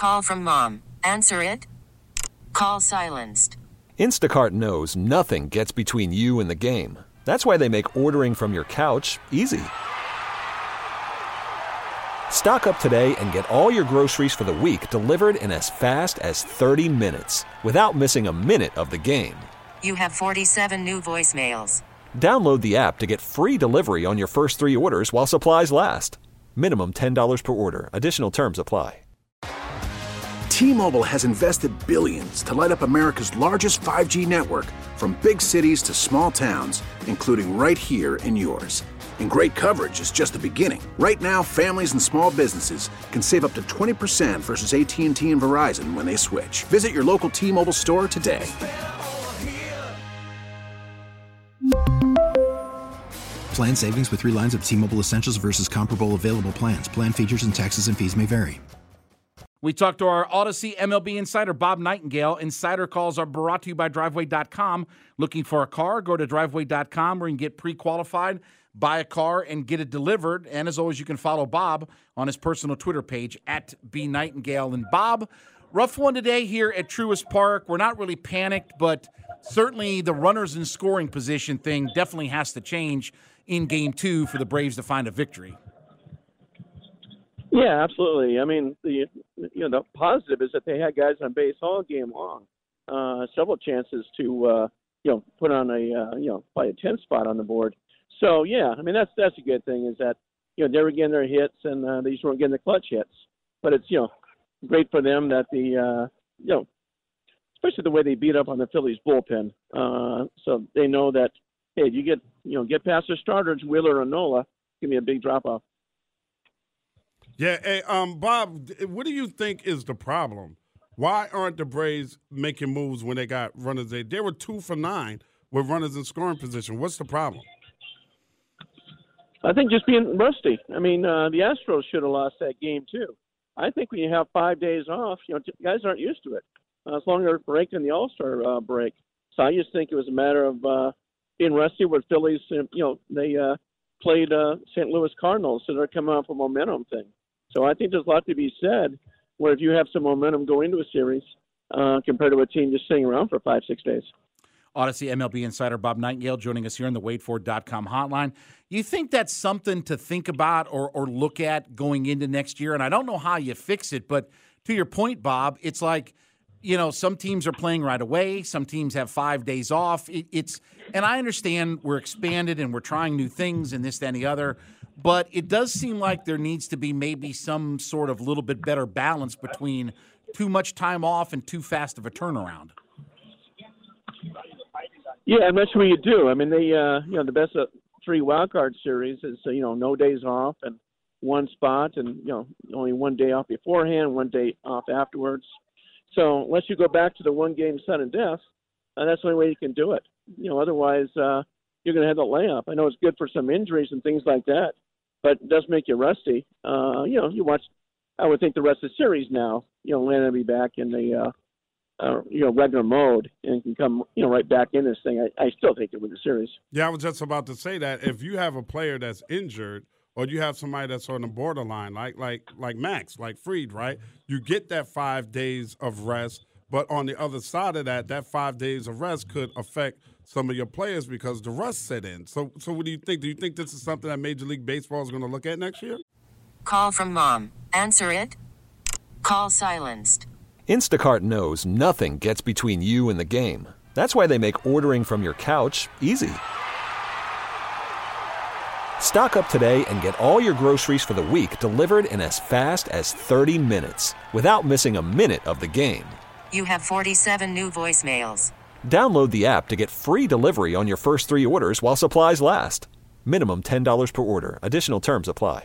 Call from mom. Answer it. Call silenced. Instacart knows nothing gets between you and the game. That's why they make ordering from your couch easy. Stock up today and get all your groceries for the week delivered in as fast as 30 minutes without missing a minute of the game. You have 47 new voicemails. Download the app to get free delivery on your first 3 orders while supplies last. Minimum $10 per order. Additional terms apply. T-Mobile has invested billions to light up America's largest 5G network, from big cities to small towns, including right here in yours. And great coverage is just the beginning. Right now, families and small businesses can save up to 20% versus AT&T and Verizon when they switch. Visit your local T-Mobile store today. Plan savings with 3 lines of T-Mobile Essentials versus comparable available plans. Plan features and taxes and fees may vary. We talked to our Odyssey MLB insider, Bob Nightingale. Insider calls are brought to you by Driveway.com. Looking for a car? Go to Driveway.com where you can get pre-qualified, buy a car, and get it delivered. And as always, you can follow Bob on his personal Twitter page, @BNightingale. And Bob, rough one today here at Truist Park. We're not really panicked, but certainly the runners in scoring position thing definitely has to change in Game 2 for the Braves to find a victory. Yeah, absolutely. I mean, the positive is that they had guys on base all game long. Several chances to put on probably a 10 spot on the board. So yeah, I mean that's a good thing, is that they were getting their hits and they just weren't getting the clutch hits. But it's great for them that especially the way they beat up on the Phillies bullpen. So they know that hey, you get past their starters, Wheeler or Nola, give me a big drop off. Yeah, hey, Bob, what do you think is the problem? Why aren't the Braves making moves when they got runners? They were 2 for 9 with runners in scoring position. What's the problem? I think just being rusty. I mean, the Astros should have lost that game too. I think when you have 5 days off, guys aren't used to it. As long as they're breaking the All-Star break. So I just think it was a matter of being rusty with Phillies. They played St. Louis Cardinals, so they're coming off a momentum thing. So I think there's a lot to be said where if you have some momentum going into a series compared to a team just sitting around for 5-6 days. Odyssey MLB insider Bob Nightingale joining us here on the WadeFord.com hotline. You think that's something to think about or look at going into next year? And I don't know how you fix it, but to your point, Bob, it's like, some teams are playing right away. Some teams have 5 days off. And I understand we're expanded and we're trying new things and this, that, and the other. But it does seem like there needs to be maybe some sort of little bit better balance between too much time off and too fast of a turnaround. Yeah, I'm not sure what you do. I mean, they, the best of 3 wildcard series is, no days off and one spot and, only 1 day off beforehand, 1 day off afterwards. So unless you go back to the 1-game sudden death, that's the only way you can do it. Otherwise, you're going to have the layup. I know it's good for some injuries and things like that, but it does make you rusty. You watch, I would think the rest of the series now, Atlanta will be back in the, regular mode and can come, right back in this thing. I still think it win the series. Yeah, I was just about to say that if you have a player that's injured or you have somebody that's on the borderline, like Max, like Fried, right? You get that 5 days of rest, but on the other side of that 5 days of rest could affect some of your players because the rust set in. So what do you think? Do you think this is something that Major League Baseball is going to look at next year? Call from mom. Answer it. Call silenced. Instacart knows nothing gets between you and the game. That's why they make ordering from your couch easy. Stock up today and get all your groceries for the week delivered in as fast as 30 minutes without missing a minute of the game. You have 47 new voicemails. Download the app to get free delivery on your first 3 orders while supplies last. Minimum $10 per order. Additional terms apply.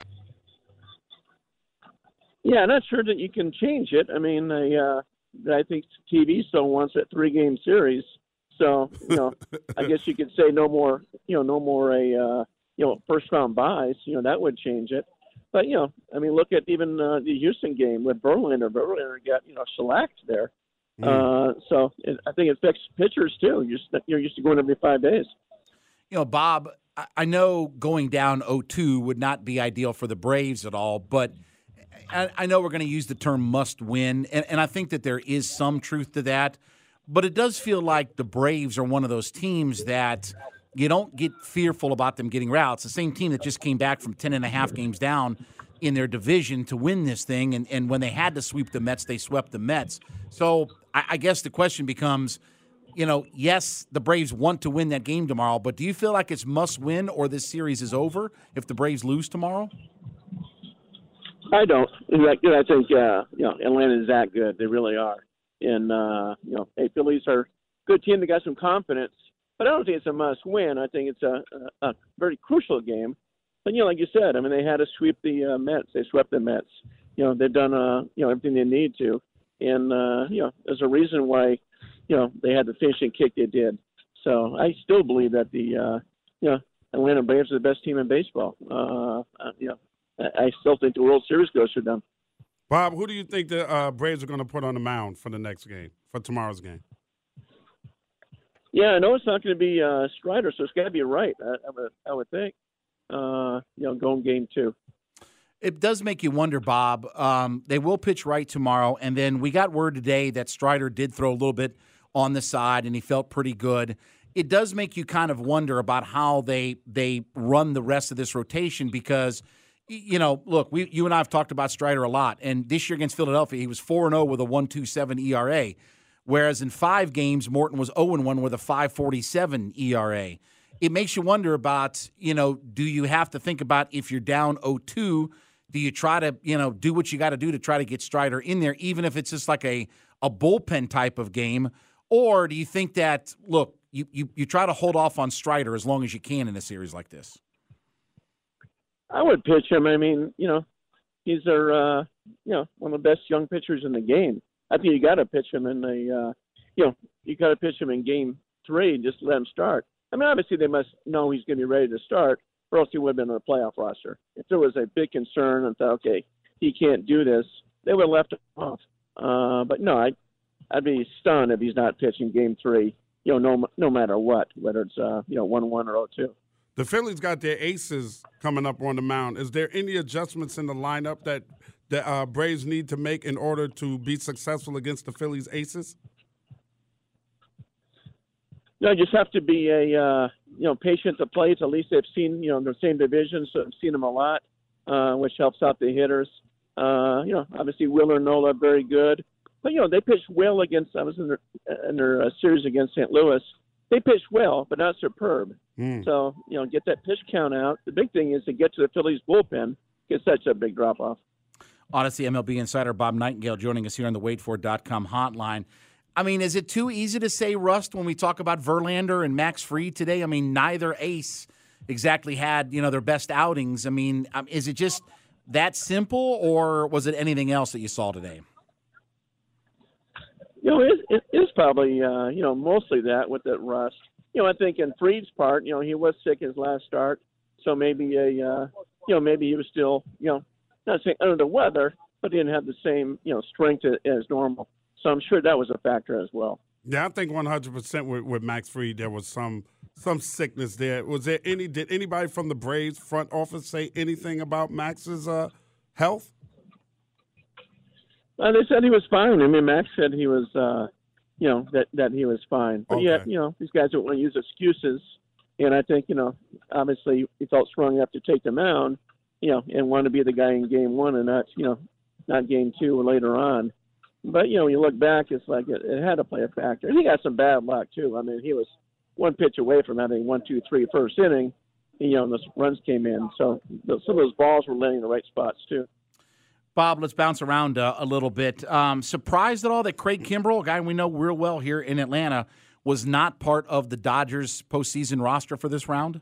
Yeah, I'm not sure that you can change it. I mean, I think TV still wants a 3-game series. So, I guess you could say no more first round buys. That would change it. But, look at even the Houston game with Verlander. Verlander got, shellacked there. So I think it affects pitchers too. You're used to going every 5 days. Bob, I know going down 0-2 would not be ideal for the Braves at all, but I know we're going to use the term must win, and I think that there is some truth to that, but it does feel like the Braves are one of those teams that you don't get fearful about them getting routes. It's the same team that just came back from 10.5 games down in their division to win this thing, and when they had to sweep the Mets, they swept the Mets. So I guess the question becomes, yes, the Braves want to win that game tomorrow, but do you feel like it's must win or this series is over if the Braves lose tomorrow? I don't. I think Atlanta is that good. They really are. And Phillies are a good team. They got some confidence, but I don't think it's a must win. I think it's a very crucial game. But like you said, I mean, they had to sweep the Mets. They swept the Mets. They've done everything they need to, and there's a reason why they had the finishing kick they did. So I still believe that the Atlanta Braves are the best team in baseball. I still think the World Series goes through them. Bob, who do you think the Braves are going to put on the mound for the next game, for tomorrow's game? Yeah, I know it's not going to be Strider, so it's got to be right. I would think. Going game 2. It does make you wonder, Bob. They will pitch right tomorrow, and then we got word today that Strider did throw a little bit on the side, and he felt pretty good. It does make you kind of wonder about how they run the rest of this rotation because, look, you and I have talked about Strider a lot, and this year against Philadelphia, he was 4-0 with a 1.27 ERA, whereas in 5 games, Morton was 0-1 with a 5.47 ERA. It makes you wonder about, do you have to think about if you're down 0-2, do you try to, do what you got to do to try to get Strider in there, even if it's just like a bullpen type of game? Or do you think that, look, you try to hold off on Strider as long as you can in a series like this? I would pitch him. I mean, he's their, one of the best young pitchers in the game. I think you got to pitch him in you got to pitch him in game 3 and just let him start. I mean, obviously they must know he's going to be ready to start, or else he would have been on a playoff roster. If there was a big concern and thought, okay, he can't do this, they would have left him off. But no, I'd be stunned if he's not pitching game 3, no matter what, whether it's 1-1 or 0-2. The Phillies got their aces coming up on the mound. Is there any adjustments in the lineup that the Braves need to make in order to be successful against the Phillies aces? No, just have to be patient to play. At least they've seen, the same division, so I've seen them a lot, which helps out the hitters. Obviously Wheeler and Nola very good, but they pitched well against. I was in their series against St. Louis. They pitched well, but not superb. So get that pitch count out. The big thing is to get to the Phillies bullpen. It's such a big drop off. Odyssey MLB insider Bob Nightingale joining us here on the WaitFor.com hotline. I mean, is it too easy to say rust when we talk about Verlander and Max Fried today? I mean, neither ace exactly had, their best outings. I mean, is it just that simple, or was it anything else that you saw today? It is probably, mostly that with that rust. I think in Fried's part, he was sick his last start, so maybe maybe he was still, not saying under the weather, but didn't have the same, strength as normal. So I'm sure that was a factor as well. Yeah, I think 100% with Max Fried, there was some sickness there. Did anybody from the Braves front office say anything about Max's health? They said he was fine. I mean, Max said he was, that he was fine. But okay. These guys don't want to use excuses. And I think, obviously he felt strong enough to take the mound, and want to be the guy in game 1 and not game 2 or later on. But, when you look back, it's like it had to play a factor. And he got some bad luck, too. I mean, he was one pitch away from having 1, 2, 3 first inning, and the runs came in. So some of those balls were landing in the right spots, too. Bob, let's bounce around a little bit. Surprised at all that Craig Kimbrell, a guy we know real well here in Atlanta, was not part of the Dodgers postseason roster for this round?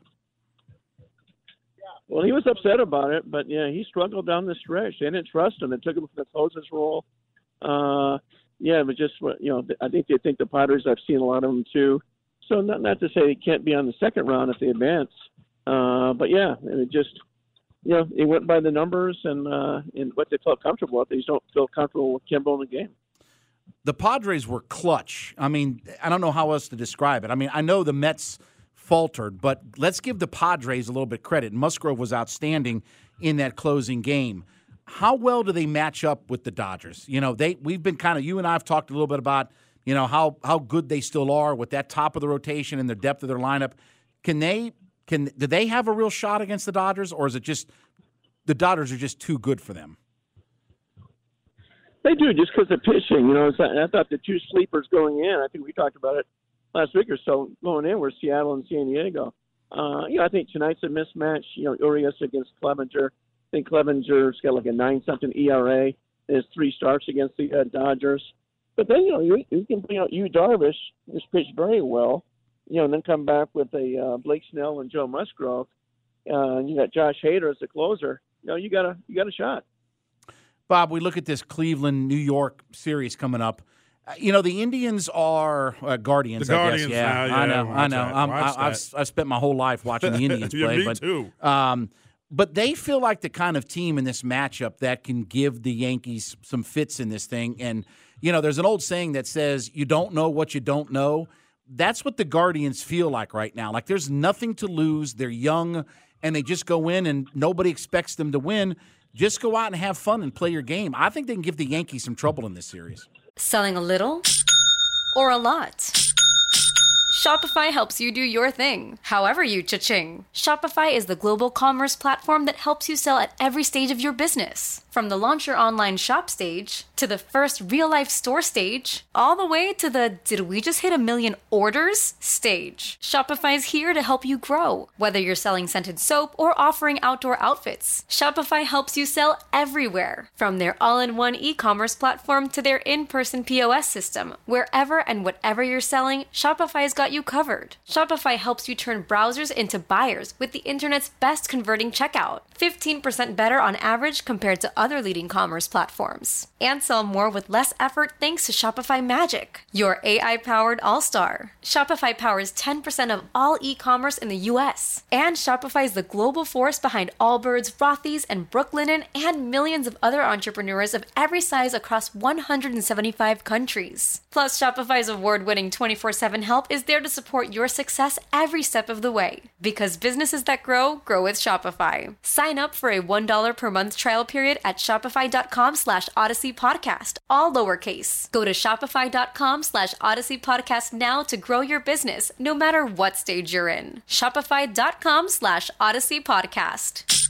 Well, he was upset about it, but, he struggled down the stretch. They didn't trust him. They took him for the closer's role. But just, I think they think the Padres, I've seen a lot of them too. So not to say he can't be on the second round if they advance. It just, they went by the numbers and what they felt comfortable with. They just don't feel comfortable with Kimbrell in the game. The Padres were clutch. I mean, I don't know how else to describe it. I mean, I know the Mets faltered, but let's give the Padres a little bit credit. Musgrove was outstanding in that closing game. how well do they match up with the Dodgers? You know, we've been kind of, you and I have talked a little bit about, you know, how good they still are with that top of the rotation and the depth of their lineup. Do they have a real shot against the Dodgers, or is it just the Dodgers are just too good for them? They do, just because of pitching. You know, I thought the two sleepers going in, I think we talked about it last week or so, going in were Seattle and San Diego. You know, I think tonight's a mismatch. You know, Urias against Clevenger. I think Clevenger's got like a 9-something ERA. His 3 starts against the Dodgers. But then, you know, you can bring out Yu Darvish, who's pitched very well, you know, and then come back with a Blake Snell and Joe Musgrove. And you got Josh Hader as the closer. You know, you got a shot. Bob, we look at this Cleveland-New York series coming up. You know, the Indians are Guardians, the I guess. Yeah, I know. I've spent my whole life watching the Indians play. Me too. But they feel like the kind of team in this matchup that can give the Yankees some fits in this thing. And, you know, there's an old saying that says, you don't know what you don't know. That's what the Guardians feel like right now. Like there's nothing to lose. They're young, and they just go in, and nobody expects them to win. Just go out and have fun and play your game. I think they can give the Yankees some trouble in this series. Selling a little or a lot? Shopify helps you do your thing, however you cha-ching. Shopify is the global commerce platform that helps you sell at every stage of your business. From the launch your online shop stage, to the first real-life store stage, all the way to the did we just hit 1 million orders stage. Shopify's here to help you grow. Whether you're selling scented soap or offering outdoor outfits, Shopify helps you sell everywhere. From their all-in-one e-commerce platform to their in-person POS system, wherever and whatever you're selling, Shopify's got you covered. Shopify helps you turn browsers into buyers with the internet's best converting checkout. 15% better on average compared to other leading commerce platforms. And sell more with less effort thanks to Shopify Magic, your AI-powered all-star. Shopify powers 10% of all e-commerce in the U.S. And Shopify is the global force behind Allbirds, Rothy's, and Brooklinen, and millions of other entrepreneurs of every size across 175 countries. Plus, Shopify's award-winning 24/7 help is there to support your success every step of the way. Because businesses that grow, grow with Shopify. Sign up for a $1 per month trial period at shopify.com/Odyssey Podcast, all lowercase. Go to shopify.com/Odyssey Podcast now to grow your business, no matter what stage you're in. Shopify.com/Odyssey Podcast.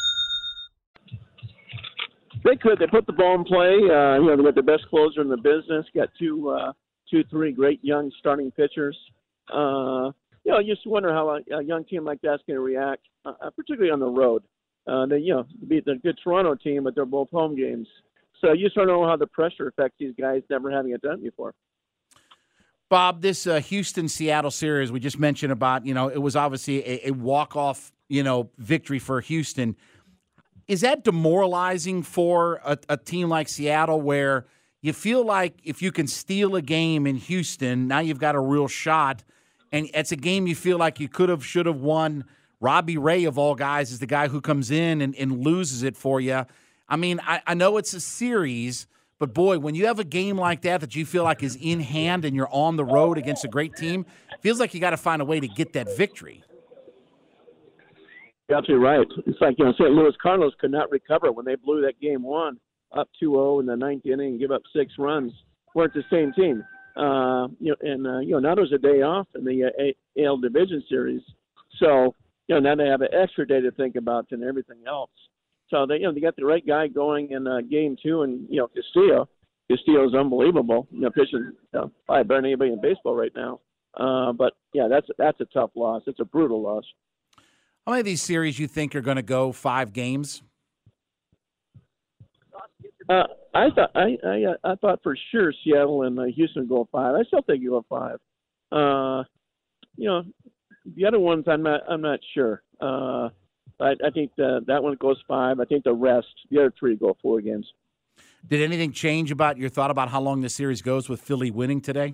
They could. They put the ball in play. You know, they got the best closer in the business. Got three great young starting pitchers. You know, you just wonder how a young team like that's going to react, particularly on the road. They, you know, beat the good Toronto team, but they're both home games. So you just don't know how the pressure affects these guys never having it done before. Bob, this Houston-Seattle series we just mentioned about, you know, it was obviously a walk-off, you know, victory for Houston. Is that demoralizing for a team like Seattle where you feel like if you can steal a game in Houston, now you've got a real shot, and it's a game you feel like you could have, should have won? Robbie Ray, of all guys, is the guy who comes in and loses it for you. I mean, I know it's a series, but, boy, when you have a game like that you feel like is in hand and you're on the road against a great team, it feels like you got to find a way to get that victory. You're absolutely right. It's like, you know, St. Louis Cardinals could not recover when they blew that game 1 up 2-0 in the 9th inning and give up 6 runs. Weren't the same team. You know, now there's a day off in the AL Division Series. So, you know, now they have an extra day to think about than everything else. So they got the right guy going in game 2, and you know, Castillo is unbelievable. You know, pitching probably better than anybody in baseball right now. But yeah, that's a tough loss. It's a brutal loss. How many of these series you think are going to go 5 games? I thought for sure Seattle and Houston would go 5. I still think you go 5. You know, the other ones I'm not sure. I think that one goes 5. I think the other 3 go 4 games. Did anything change about your thought about how long the series goes with Philly winning today?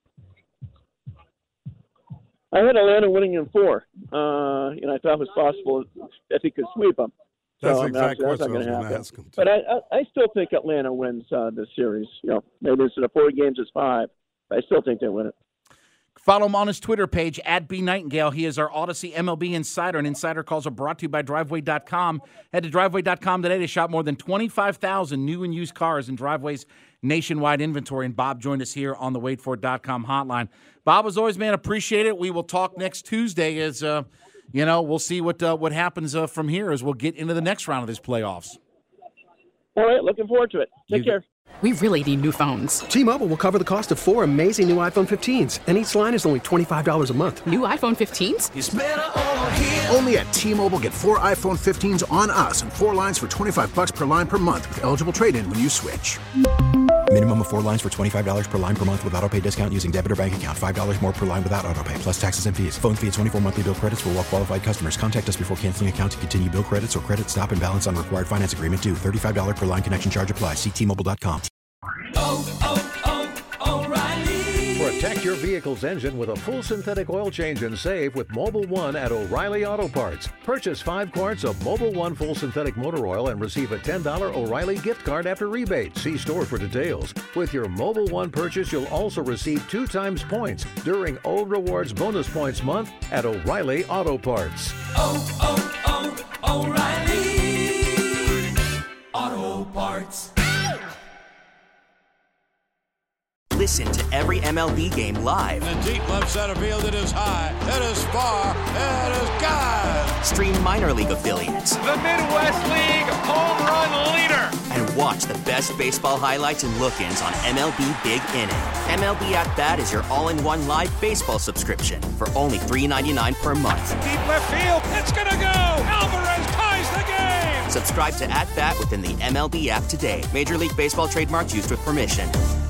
I had Atlanta winning in 4, and I thought it was possible if he could sweep them. That's so exactly what I was going to happen. ask him. But I still think Atlanta wins this series. You know, maybe instead of 4 games, it's 5. But I still think they win it. Follow him on his Twitter page, @BNightingale. He is our Odyssey MLB Insider, and Insider Calls are brought to you by Driveway.com. Head to Driveway.com today to shop more than 25,000 new and used cars in Driveway's nationwide inventory. And Bob joined us here on the WaitFor.com hotline. Bob, as always, man, appreciate it. We will talk next Tuesday as, we'll see what happens from here as we'll get into the next round of these playoffs. All right, looking forward to it. Take care. We really need new phones. T-Mobile will cover the cost of 4 amazing new iPhone 15s, and each line is only $25 a month. New iPhone 15s? It's better over here. Only at T-Mobile, get 4 iPhone 15s on us and 4 lines for $25 per line per month with eligible trade-in when you switch. Minimum of 4 lines for $25 per line per month with autopay discount using debit or bank account. $5 more per line without autopay, plus taxes and fees. Phone fee at 24 monthly bill credits for well-qualified customers. Contact us before canceling account to continue bill credits or credit stop and balance on required finance agreement due. $35 per line connection charge applies. See T-Mobile.com. O'Reilly. Protect your vehicle's engine with a full synthetic oil change and save with Mobil 1 at O'Reilly Auto Parts. Purchase 5 quarts of Mobil 1 full synthetic motor oil and receive a $10 O'Reilly gift card after rebate. See store for details. With your Mobil 1 purchase, you'll also receive 2 times points during O Rewards Bonus Points Month at O'Reilly Auto Parts. O'Reilly Auto Parts. Listen to every MLB game live. In the deep left center field, it is high, it is far, it is gone. Stream minor league affiliates. The Midwest League home run leader. And watch the best baseball highlights and look-ins on MLB Big Inning. MLB At Bat is your all-in-one live baseball subscription for only $3.99 per month. Deep left field, it's gonna go. Alvarez ties the game. Subscribe to At Bat within the MLB app today. Major League Baseball trademarks used with permission.